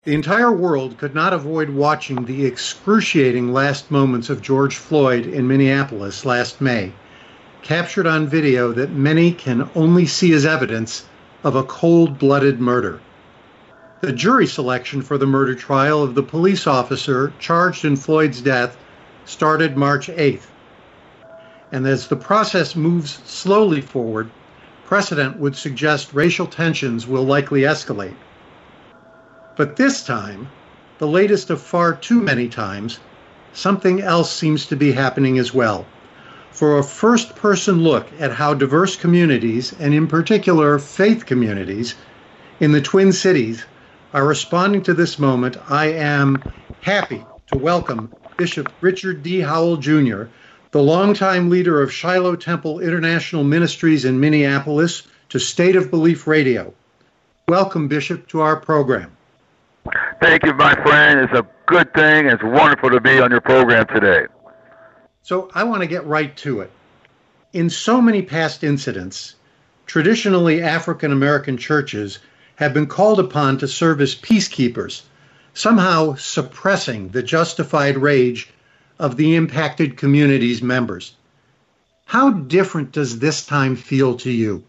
The entire world could not avoid watching the excruciating last moments of George Floyd in Minneapolis last May, captured on video that many can only see as evidence of a cold-blooded murder. The jury selection for the murder trial of the police officer charged in Floyd's death started March 8th. And as the process moves slowly forward, precedent would suggest racial tensions will likely escalate. But this time, the latest of far too many times, something else seems to be happening as well. For a first-person look at how diverse communities, and in particular faith communities, in the Twin Cities are responding to this moment, I am happy to welcome Bishop Richard D. Howell, Jr., the longtime leader of Shiloh Temple International Ministries in Minneapolis, to State of Belief Radio. Welcome, Bishop, to our program. Thank you, my friend. It's a good thing. It's wonderful to be on your program today. So I want to get right to it. In so many past incidents, traditionally African American churches have been called upon to serve as peacekeepers, somehow suppressing the justified rage of the impacted community's members. How different does this time feel to you?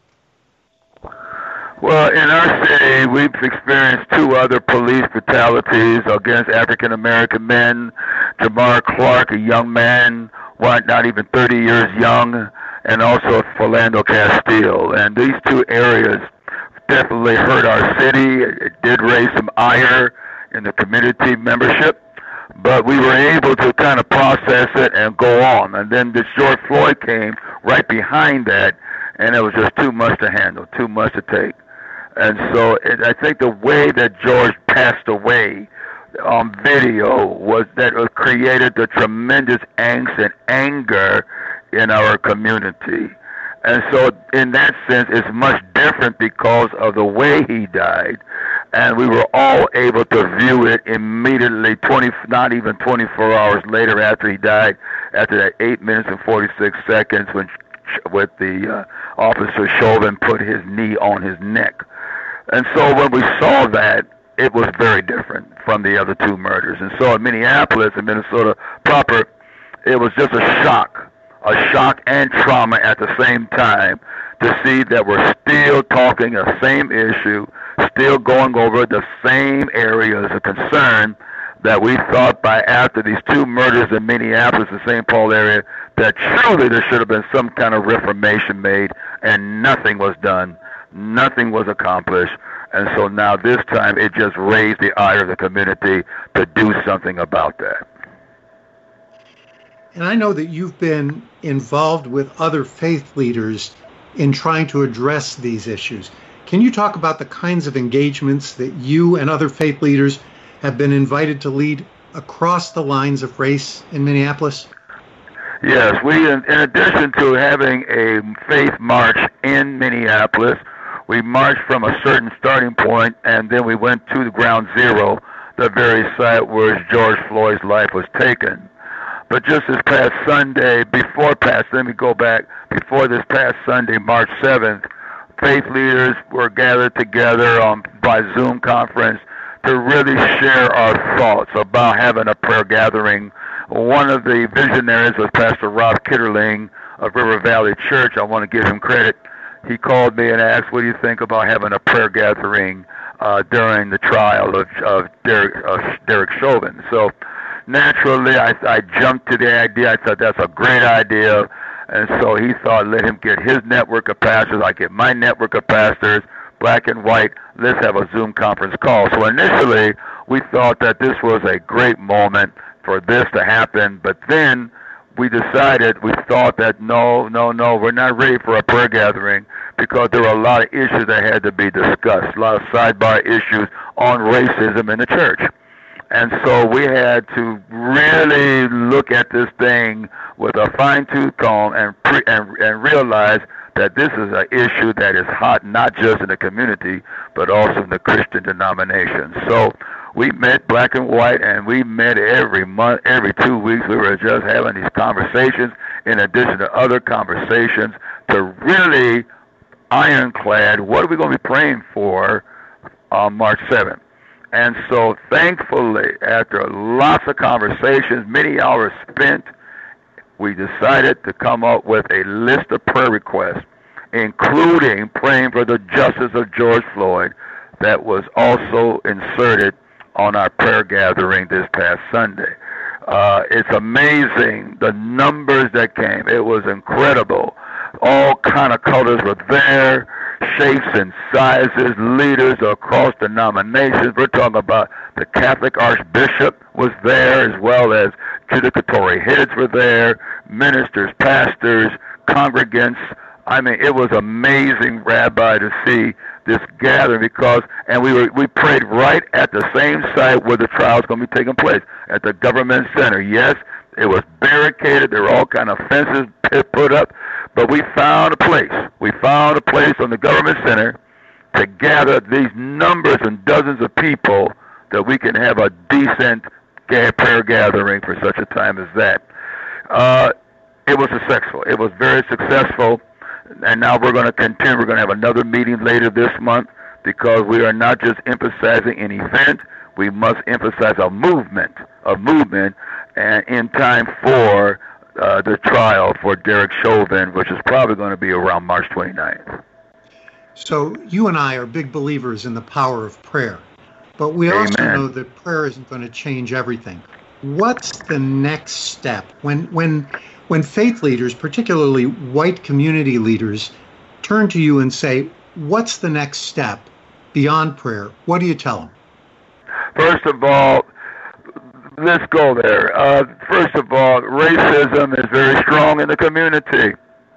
Well, in our city, we've experienced two other police fatalities against African-American men. Jamar Clark, a young man, not even 30 years young, and also Philando Castile. And these two areas definitely hurt our city. It did raise some ire in the community membership, but we were able to kind of process it and go on. And then this George Floyd came right behind that, and it was just too much to handle, too much to take. And so I think the way that George passed away on video was that it created the tremendous angst and anger in our community. And so in that sense, it's much different because of the way he died. And we were all able to view it immediately, not even 24 hours later after he died, after that 8 minutes and 46 seconds when with the officer Chauvin put his knee on his neck. And so when we saw that, it was very different from the other two murders. And so in Minneapolis and Minnesota proper, it was just a shock and trauma at the same time to see that we're still talking the same issue, still going over the same areas of concern that we thought by after these two murders in Minneapolis and St. Paul area that truly there should have been some kind of reformation made, and nothing was done. Nothing was accomplished. And so now this time it just raised the ire of the community to do something about that. And I know that you've been involved with other faith leaders in trying to address these issues. Can you talk about the kinds of engagements that you and other faith leaders have been invited to lead across the lines of race in Minneapolis? Yes, we, in addition to having a faith march in Minneapolis, we marched from a certain starting point, and then we went to the ground zero, the very site where George Floyd's life was taken. But just this past Sunday, before this past Sunday, March 7th, faith leaders were gathered together by Zoom conference to really share our thoughts about having a prayer gathering. One of the visionaries was Pastor Rob Kitterling of River Valley Church. I want to give him credit. He called me and asked, what do you think about having a prayer gathering during the trial of Derek Chauvin? So naturally, I jumped to the idea. I thought that's a great idea. And so he thought, let him get his network of pastors. I get my network of pastors, black and white. Let's have a Zoom conference call. So initially, we thought that this was a great moment for this to happen. But then we thought that no, we're not ready for a prayer gathering because there were a lot of issues that had to be discussed, a lot of sidebar issues on racism in the church. And so we had to really look at this thing with a fine-tooth comb and realize that this is an issue that is hot not just in the community, but also in the Christian denomination. So we met black and white, and we met every month, every 2 weeks. We were just having these conversations in addition to other conversations to really ironclad what are we going to be praying for on March 7th. And so thankfully, after lots of conversations, many hours spent, we decided to come up with a list of prayer requests, including praying for the justice of George Floyd, that was also inserted on our prayer gathering this past Sunday. It's amazing the numbers that came. It was incredible. All kind of colors were there, shapes and sizes, leaders across denominations. We're talking about the Catholic Archbishop was there, as well as judicatory heads were there, ministers, pastors, congregants. I mean, it was amazing, Rabbi, to see this gathering and we prayed right at the same site where the trial is going to be taking place, at the government center. Yes, it was barricaded. There were all kind of fences put up, but we found a place. We found a place on the government center to gather these numbers and dozens of people that we can have a decent prayer gathering for such a time as that. It was successful. It was very successful. And now we're going to continue. We're going to have another meeting later this month, because we are not just emphasizing an event. We must emphasize a movement, and in time for the trial for Derek Chauvin, which is probably going to be around March 29th. So you and I are big believers in the power of prayer, but we also know that prayer isn't going to change everything. What's the next step when faith leaders, particularly white community leaders, turn to you and say, what's the next step beyond prayer? What do you tell them? First of all, let's go there. First of all, racism is very strong in the community,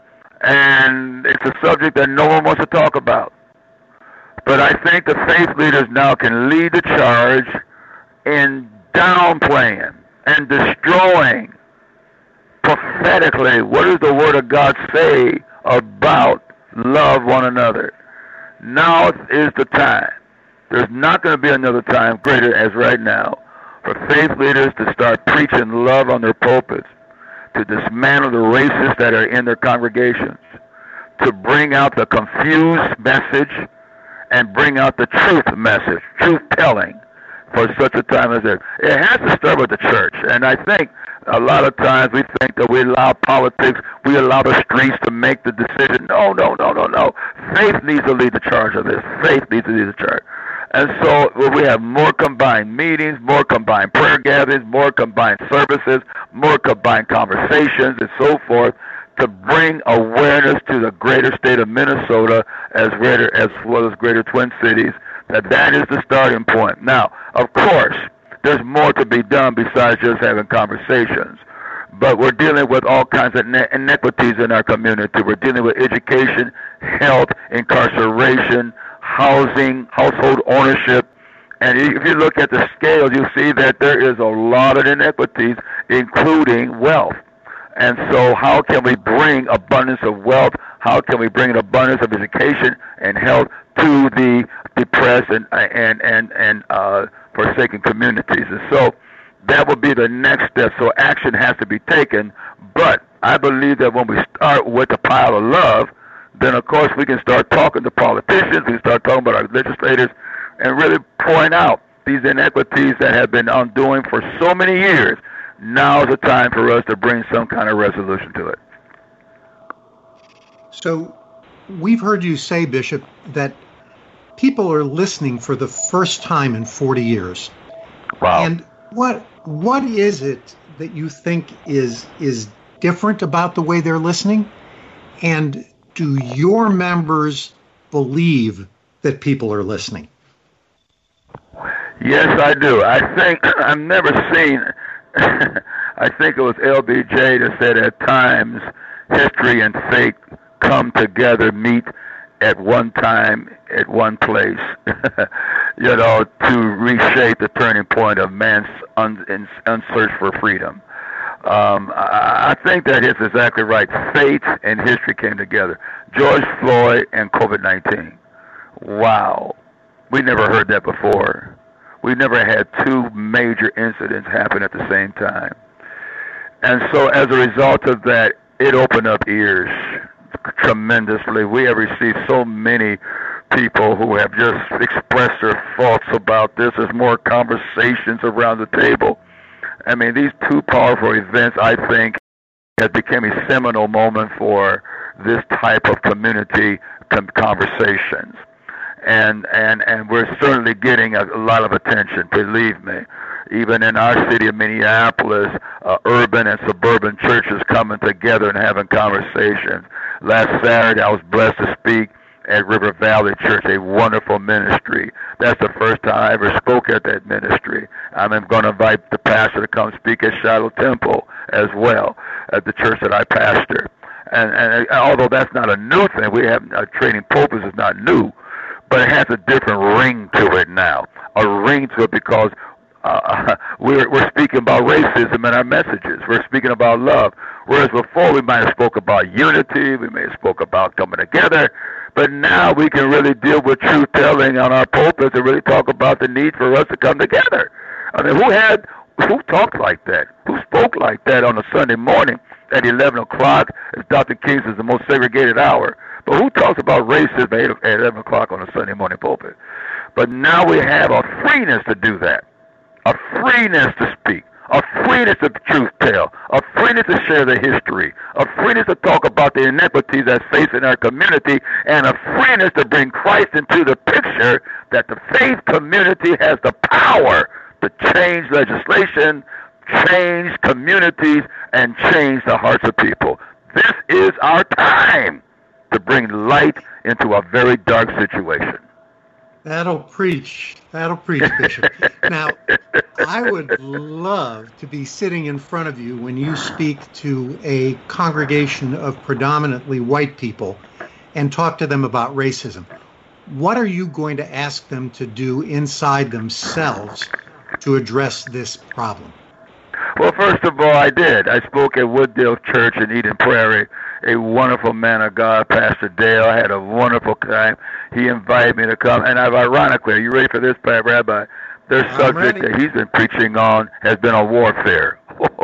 and it's a subject that no one wants to talk about. But I think the faith leaders now can lead the charge in downplaying and destroying prophetically what does the Word of God say about love one another. Now is the time. There's not going to be another time greater as right now for faith leaders to start preaching love on their pulpits, to dismantle the racists that are in their congregations, to bring out the confused message and bring out the truth message, truth telling for such a time as this. It has to start with the church. And I think a lot of times we think that we allow politics, we allow the streets to make the decision. No. Faith needs to lead the charge of this. Faith needs to lead the charge. And so we have more combined meetings, more combined prayer gatherings, more combined services, more combined conversations, and so forth, to bring awareness to the greater state of Minnesota as well as greater Twin Cities, that is the starting point. Now, of course, there's more to be done besides just having conversations. But we're dealing with all kinds of inequities in our community. We're dealing with education, health, incarceration, housing, household ownership. And if you look at the scales, you see that there is a lot of inequities, including wealth. And so how can we bring abundance of wealth? How can we bring an abundance of education and health to the depressed and forsaken communities? And so that will be the next step. So action has to be taken. But I believe that when we start with a pile of love, then of course we can start talking to politicians, we can start talking about our legislators, and really point out these inequities that have been undoing for so many years. Now is the time for us to bring some kind of resolution to it. So we've heard you say, Bishop, that people are listening for the first time in 40 years. Wow. And what is it that you think is different about the way they're listening? And do your members believe that people are listening? Yes, I do. I think I've never seen, I think it was LBJ that said at times history and fate come together, meet at one time, at one place, to reshape the turning point of man's unsearch for freedom. I think that is exactly right. Fate and history came together. George Floyd and COVID-19. Wow. We never heard that before. We never had two major incidents happen at the same time. And so as a result of that, it opened up ears tremendously. We have received so many people who have just expressed their thoughts about this. There's more conversations around the table. I mean, these two powerful events, I think, has become a seminal moment for this type of community conversations. And we're certainly getting a lot of attention, believe me. Even in our city of Minneapolis, urban and suburban churches coming together and having conversations. Last Saturday, I was blessed to speak at River Valley Church, a wonderful ministry. That's the first time I ever spoke at that ministry. I'm going to invite the pastor to come speak at Shiloh Temple as well, at the church that I pastor. And although that's not a new thing, we have training pulpits is not new, but it has a different ring to it now. A ring to it because we're speaking about racism in our messages. We're speaking about love. Whereas before we might have spoke about unity, we may have spoke about coming together, but now we can really deal with truth telling on our pulpits and really talk about the need for us to come together. I mean, who talked like that? Who spoke like that on a Sunday morning at 11 o'clock, as Dr. King says, the most segregated hour? But who talks about racism at 11 o'clock on a Sunday morning pulpit? But now we have a freeness to do that, a freeness to speak, a freeness to truth tell, a freeness to share the history, a freeness to talk about the inequities that's facing our community, and a freeness to bring Christ into the picture that the faith community has the power to change legislation, change communities, and change the hearts of people. This is our time to bring light into a very dark situation. That'll preach, Bishop. Now, I would love to be sitting in front of you when you speak to a congregation of predominantly white people and talk to them about racism. What are you going to ask them to do inside themselves to address this problem? Well, first of all, I did. I spoke at Wooddale Church in Eden Prairie. A wonderful man of God, Pastor Dale. I had a wonderful time. He invited me to come. And ironically, are you ready for this, Rabbi? Their subject that he's been preaching on has been on warfare.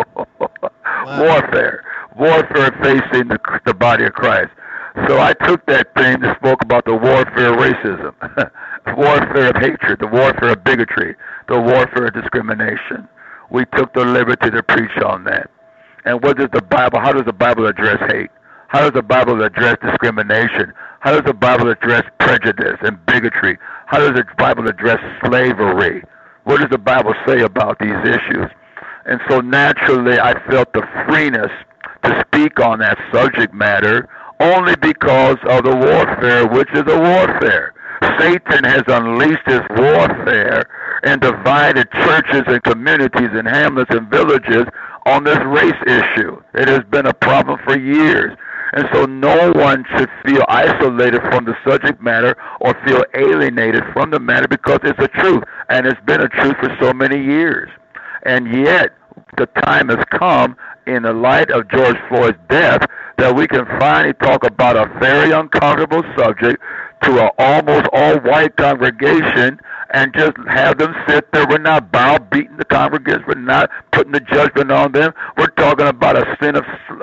Warfare facing the body of Christ. So I took that thing and spoke about the warfare of racism, warfare of hatred, the warfare of bigotry, the warfare of discrimination. We took the liberty to preach on that. And what does the Bible, how does the Bible address hate? How does the Bible address discrimination? How does the Bible address prejudice and bigotry? How does the Bible address slavery? What does the Bible say about these issues? And so naturally I felt the freeness to speak on that subject matter only because of the warfare, which is a warfare. Satan has unleashed his warfare and divided churches and communities and hamlets and villages on this race issue. It has been a problem for years. And so no one should feel isolated from the subject matter or feel alienated from the matter because it's a truth. And it's been a truth for so many years. And yet, the time has come in the light of George Floyd's death that we can finally talk about a very uncomfortable subject to an almost all-white congregation and just have them sit there. We're not browbeating the congregants. We're not putting the judgment on them. We're talking about a sin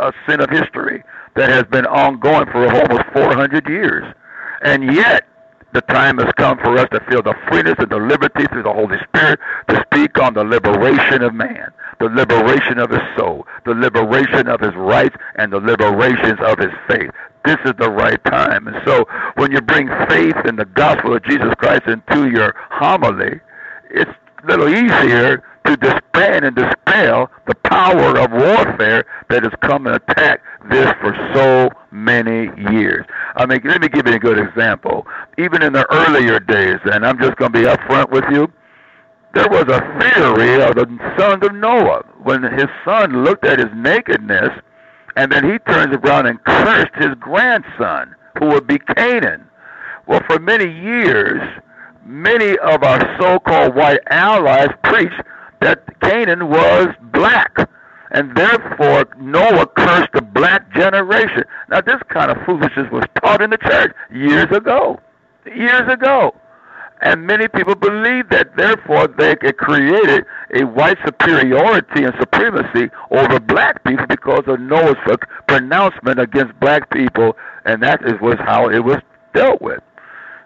of history that has been ongoing for almost 400 years. And yet, the time has come for us to feel the freeness and the liberty through the Holy Spirit to speak on the liberation of man, the liberation of his soul, the liberation of his rights, and the liberations of his faith. This is the right time. And so when you bring faith in the gospel of Jesus Christ into your homily, it's a little easier to disband and dispel the power of warfare that has come and attacked this for so many years. I mean, let me give you a good example. Even in the earlier days, and I'm just going to be upfront with you, there was a theory of the sons of Noah when his son looked at his nakedness, and then he turns around and cursed his grandson, who would be Canaan. Well, for many years, many of our so-called white allies preached that Canaan was black, and therefore Noah cursed the black generation. Now, this kind of foolishness was taught in the church years ago. And many people believed that, therefore, they had created a white superiority and supremacy over black people because of Noah's pronouncement against black people, and that was how it was dealt with.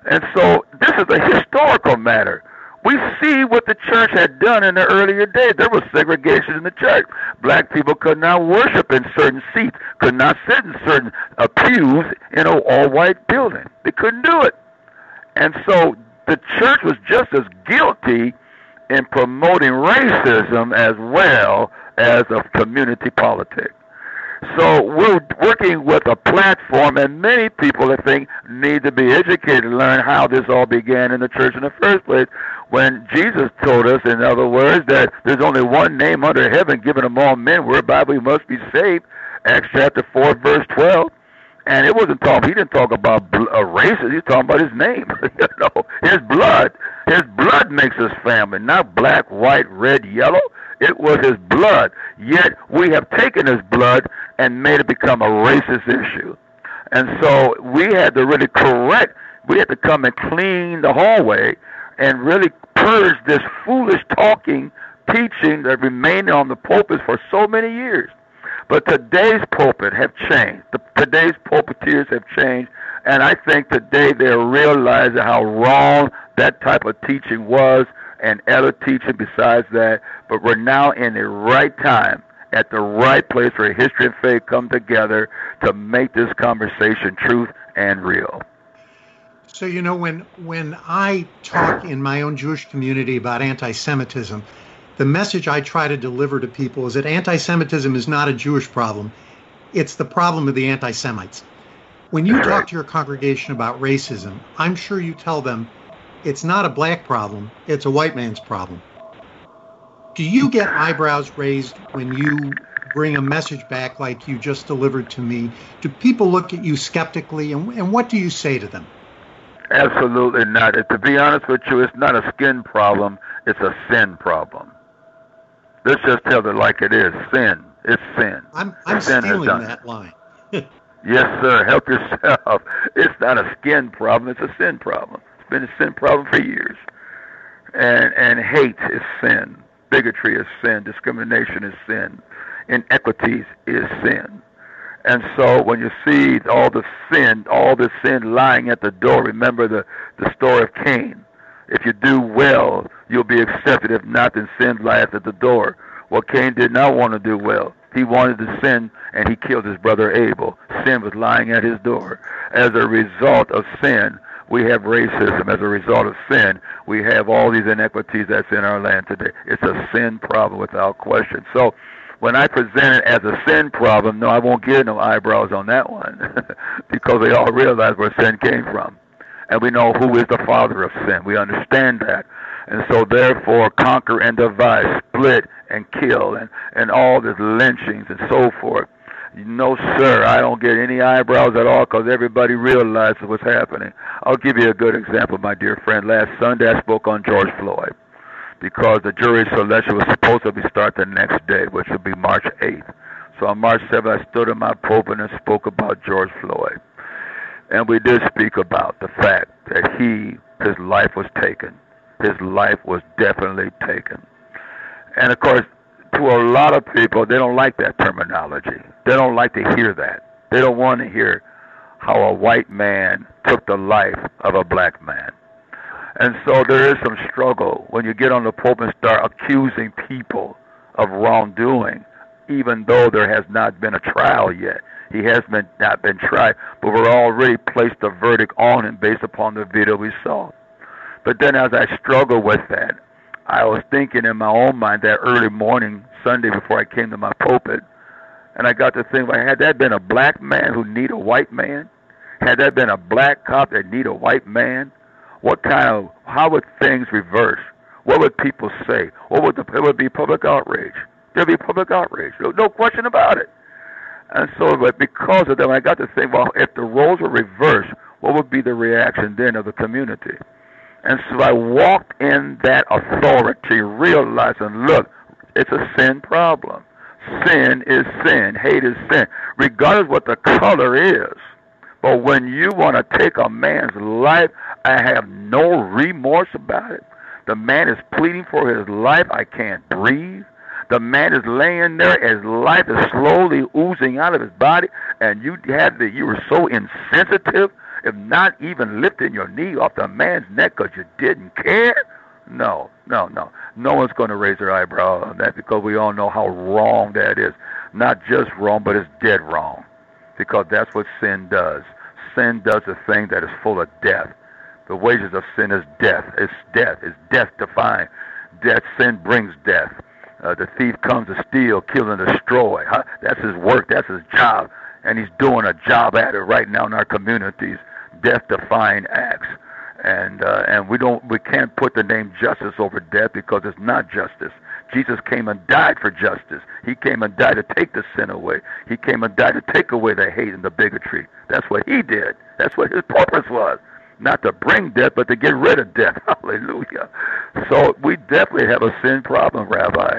And so this is a historical matter. We see what the church had done in the earlier days. There was segregation in the church. Black people could not worship in certain seats, could not sit in certain pews in an all-white building. They couldn't do it. And so the church was just as guilty in promoting racism as well as of community politics. So we're working with a platform, and many people, I think, need to be educated to learn how this all began in the church in the first place. When Jesus told us, in other words, that there's only one name under heaven given among men whereby we must be saved, Acts chapter 4, verse 12. And it wasn't talking, he didn't talk about races, he was talking about his name, his blood. His blood makes us family, not black, white, red, yellow. It was his blood. Yet we have taken his blood and made it become a racist issue. And so we had to really we had to come and clean the hallway and really purge this foolish talking, teaching that remained on the pulpit for so many years. But today's pulpit have changed. Today's pulpiteers have changed, and I think today they're realizing how wrong that type of teaching was, and other teaching besides that. But we're now in the right time, at the right place where history and faith come together to make this conversation truth and real. So, when I talk in my own Jewish community about anti-Semitism, the message I try to deliver to people is that anti-Semitism is not a Jewish problem. It's the problem of the anti-Semites. When you talk to your congregation about racism, I'm sure you tell them it's not a black problem, it's a white man's problem. Do you get eyebrows raised when you bring a message back like you just delivered to me? Do people look at you skeptically, and what do you say to them? Absolutely not. To be honest with you, it's not a skin problem, it's a sin problem. Let's just tell it like it is. Sin. It's sin. I'm stealing that line. Yes, sir. Help yourself. It's not a skin problem. It's a sin problem. It's been a sin problem for years. And hate is sin. Bigotry is sin. Discrimination is sin. Inequities is sin. And so when you see all the sin lying at the door, remember the story of Cain. If you do well, you'll be accepted. If not, then sin lies at the door. Well, Cain did not want to do well. He wanted to sin, and he killed his brother Abel. Sin was lying at his door. As a result of sin, we have racism. As a result of sin, we have all these inequities that's in our land today. It's a sin problem without question. So when I present it as a sin problem, no, I won't get no eyebrows on that one because they all realize where sin came from. And we know who is the father of sin. We understand that. And so therefore, conquer and divide, split and kill, and all this lynchings and so forth. No, sir, I don't get any eyebrows at all because everybody realizes what's happening. I'll give you a good example, my dear friend. Last Sunday I spoke on George Floyd because the jury selection was supposed to start the next day, which would be March 8th. So on March 7th, I stood in my pulpit and spoke about George Floyd. And we did speak about the fact that his life was taken. His life was definitely taken. And of course, to a lot of people, they don't like that terminology. They don't like to hear that. They don't want to hear how a white man took the life of a black man. And so there is some struggle when you get on the pulpit and start accusing people of wrongdoing, even though there has not been a trial yet. He has not been tried, but we're already placed a verdict on him based upon the video we saw. But then as I struggled with that, I was thinking in my own mind that early morning, Sunday before I came to my pulpit, and I got to think, well, had that been a black man who need a white man? Had that been a black cop that need a white man? How would things reverse? What would people say? It would be public outrage. There'd be public outrage. No question about it. And so, but because of that, I got to think, well, if the roles were reversed, what would be the reaction then of the community? And so I walked in that authority, realizing, look, it's a sin problem. Sin is sin. Hate is sin, regardless what the color is. But when you want to take a man's life, I have no remorse about it. The man is pleading for his life. I can't breathe. The man is laying there, his life is slowly oozing out of his body, and you were so insensitive if not even lifting your knee off the man's neck because you didn't care, no. No one's going to raise their eyebrow on that because we all know how wrong that is. Not just wrong, but it's dead wrong, because that's what sin does. Sin does a thing that is full of death. The wages of sin is death. It's death. It's death-defying. Death, sin brings death. The thief comes to steal, kill, and destroy. That's his work. That's his job. And he's doing a job at it right now in our communities. Death-defying acts. And we can't put the name justice over death because it's not justice. Jesus came and died for justice. He came and died to take the sin away. He came and died to take away the hate and the bigotry. That's what he did. That's what his purpose was. Not to bring death, but to get rid of death. Hallelujah. So we definitely have a sin problem, Rabbi.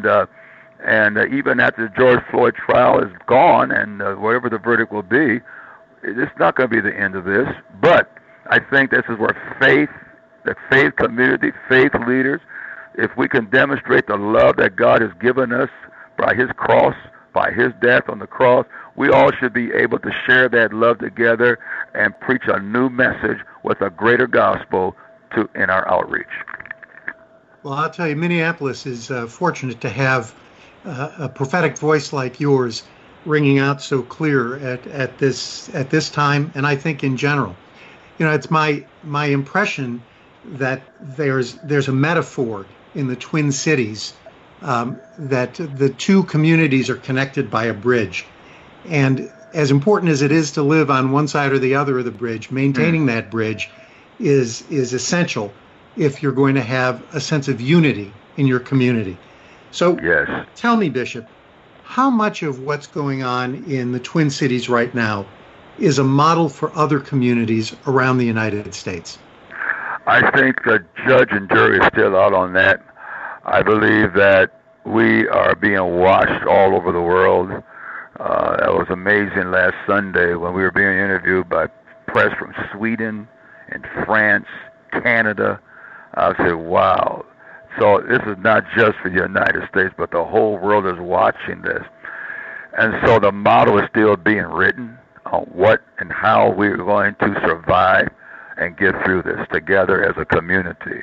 And even after the George Floyd trial is gone and whatever the verdict will be, it's not going to be the end of this. But I think this is where the faith community, faith leaders, if we can demonstrate the love that God has given us by his cross, by his death on the cross, we all should be able to share that love together and preach a new message with a greater gospel in our outreach. Well, I'll tell you, Minneapolis is fortunate to have a prophetic voice like yours ringing out so clear at this time, and I think in general. You know, it's my impression that there's a metaphor in the Twin Cities that the two communities are connected by a bridge. And as important as it is to live on one side or the other of the bridge, maintaining that bridge is essential if you're going to have a sense of unity in your community. So yes. Tell me, Bishop, how much of what's going on in the Twin Cities right now is a model for other communities around the United States? I think the judge and jury is still out on that. I believe that we are being watched all over the world. That was amazing last Sunday when we were being interviewed by press from Sweden and France, Canada. I said, wow. So this is not just for the United States, but the whole world is watching this. And so the model is still being written on what and how we're going to survive and get through this together as a community.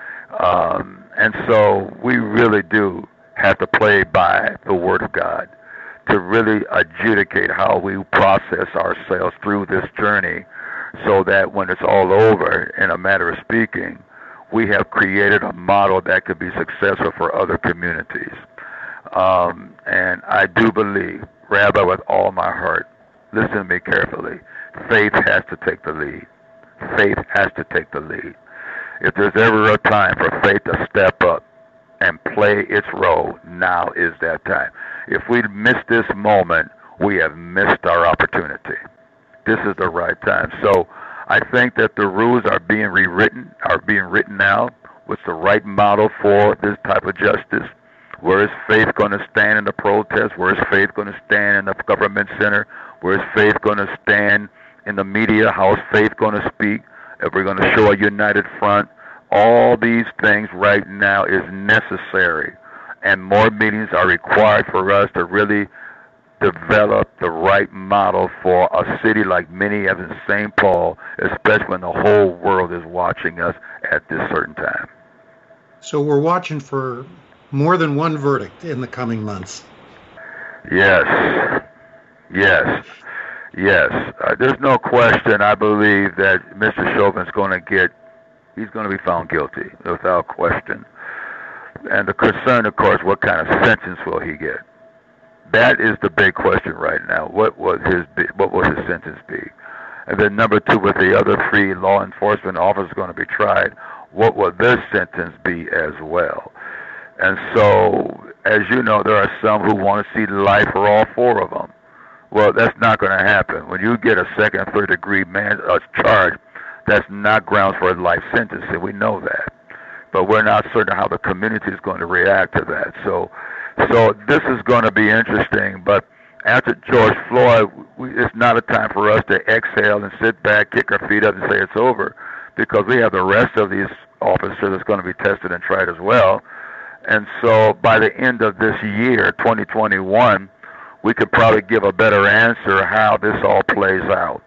And so we really do have to play by the Word of God to really adjudicate how we process ourselves through this journey so that when it's all over, in a matter of speaking, we have created a model that could be successful for other communities. And I do believe, Rabbi, with all my heart, listen to me carefully, faith has to take the lead. Faith has to take the lead. If there's ever a time for faith to step up and play its role, now is that time. If we miss this moment, we have missed our opportunity. This is the right time. So I think that the rules are being written now. What's the right model for this type of justice? Where is faith going to stand in the protest? Where is faith going to stand in the government center? Where is faith going to stand in the media? How is faith going to speak? If we're going to show a united front, all these things right now is necessary. And more meetings are required for us to really develop the right model for a city like Minneapolis and St. Paul, especially when the whole world is watching us at this certain time. So we're watching for more than one verdict in the coming months. Yes. There's no question. I believe that Mr. Chauvin's he's going to be found guilty without question. And the concern, of course, what kind of sentence will he get? That is the big question right now. What will his sentence be? And then number two, with the other three law enforcement officers going to be tried, what will their sentence be as well? And so, as you know, there are some who want to see life for all four of them. Well, that's not going to happen. When you get a second and third degree charge, that's not grounds for a life sentence, and we know that. But we're not certain how the community is going to react to that. So this is going to be interesting. But after George Floyd, it's not a time for us to exhale and sit back, kick our feet up, and say it's over, because we have the rest of these officers that's going to be tested and tried as well. And so by the end of this year, 2021, we could probably give a better answer how this all plays out.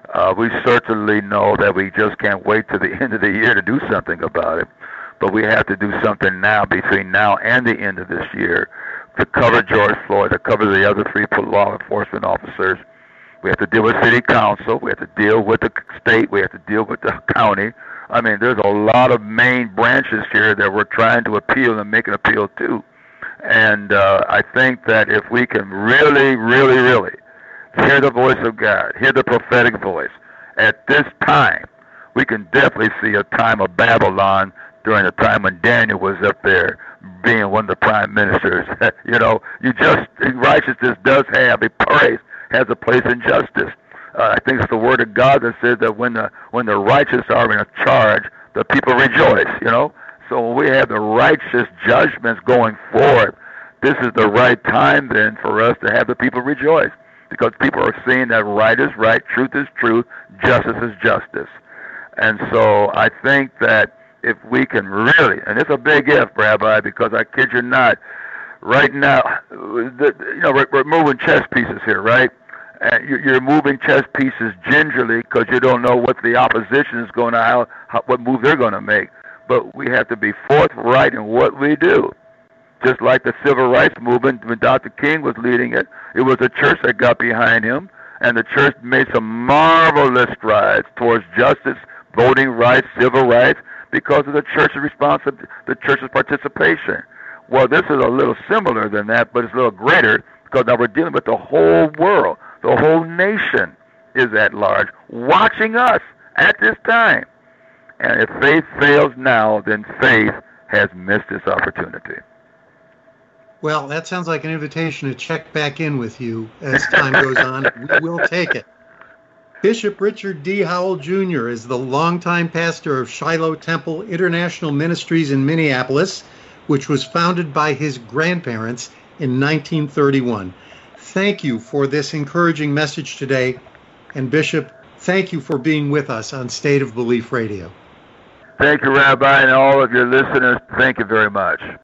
We certainly know that we just can't wait to the end of the year to do something about it, but we have to do something now, between now and the end of this year, to cover George Floyd, to cover the other three law enforcement officers. We have to deal with city council. We have to deal with the state. We have to deal with the county. I mean, there's a lot of main branches here that we're trying to appeal and make an appeal to. And I think that if we can really, really, really hear the voice of God, hear the prophetic voice, at this time, we can definitely see a time of Babylon during the time when Daniel was up there being one of the prime ministers. Righteousness does have a place, has a place in justice. I think it's the word of God that says that when the righteous are in a charge, the people rejoice, So when we have the righteous judgments going forward, this is the right time then for us to have the people rejoice, because people are seeing that right is right, truth is truth, justice is justice. And so I think that if we can really, and it's a big if, Rabbi, because I kid you not, right now, we're moving chess pieces here, right? And you're moving chess pieces gingerly because you don't know what the opposition is going to, what move they're going to make. But we have to be forthright in what we do. Just like the civil rights movement, when Dr. King was leading it, it was the church that got behind him, and the church made some marvelous strides towards justice, voting rights, civil rights, because of the church's the church's participation. Well, this is a little similar than that, but it's a little greater, because now we're dealing with the whole world. The whole nation is at large, watching us at this time. And if faith fails now, then faith has missed its opportunity. Well, that sounds like an invitation to check back in with you as time goes on. We will take it. Bishop Richard D. Howell Jr. is the longtime pastor of Shiloh Temple International Ministries in Minneapolis, which was founded by his grandparents in 1931. Thank you for this encouraging message today. And Bishop, thank you for being with us on State of Belief Radio. Thank you, Rabbi, and all of your listeners. Thank you very much.